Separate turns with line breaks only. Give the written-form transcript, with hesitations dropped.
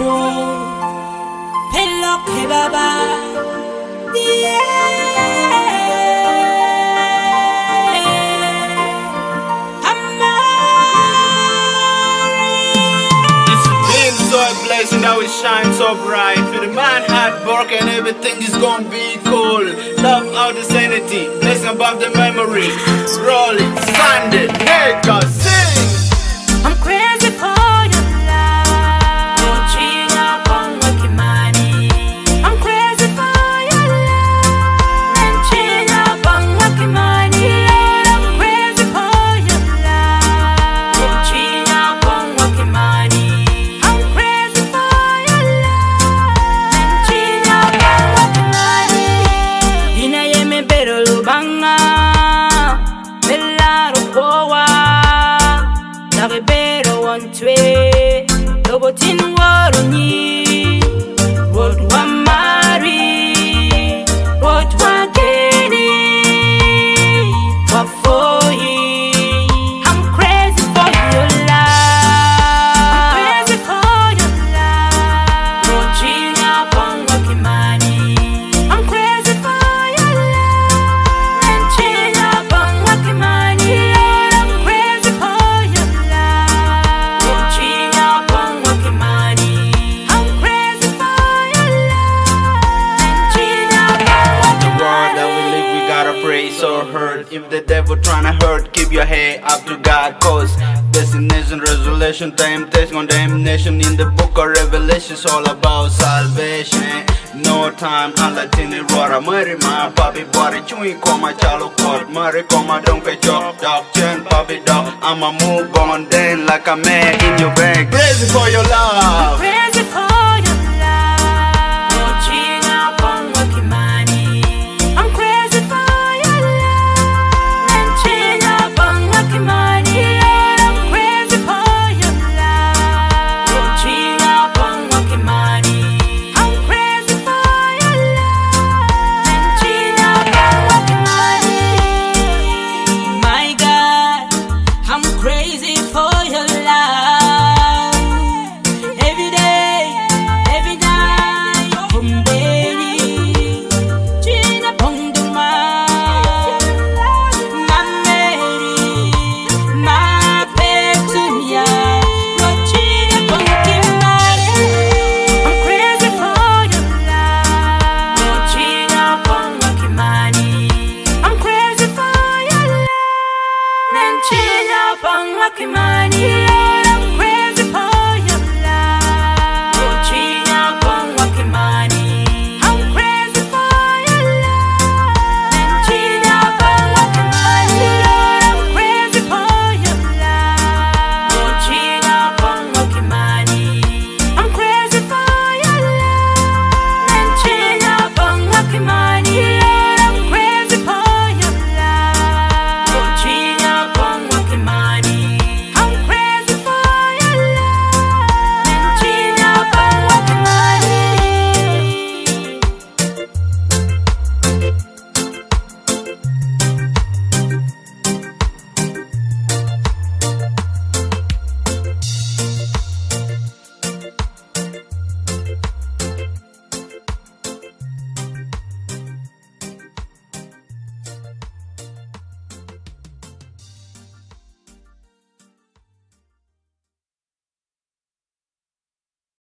Hello, Baba.
Blazing, now it shines so bright. For the man heartbroken, everything is gonna be cool. Love out the sanity, blessing above the memory. Roll it, sand it, make us sing.
I'm crazy for your love. Don't cheat up on lucky money. I'm crazy for your love. Don't cheat up on lucky money. I'm crazy for your love. Don't cheat up on lucky money. Robotin warunyi, road wa mari, road wa geni, wa foyi. I'm crazy for your love. I'm crazy for your love. Don't cheat up on lucky money. I'm crazy for your love. Don't cheat up on lucky money. I'm crazy for your love. Don't cheat up on lucky money. I'm crazy for your love. Don't cheat up on lucky money.
The world that we live, we gotta pray so hurt. If the devil tryna hurt, keep your head up to God. Cause destination, resolution, temptation, condemnation. In the book of Revelation, it's all about salvation. No time, alla tini rora mari ma papi body chui koma chalo court mari koma don't pay chop dog chen papi dog. I'ma move on then like a man in your bag. Crazy for your love.
Crazy for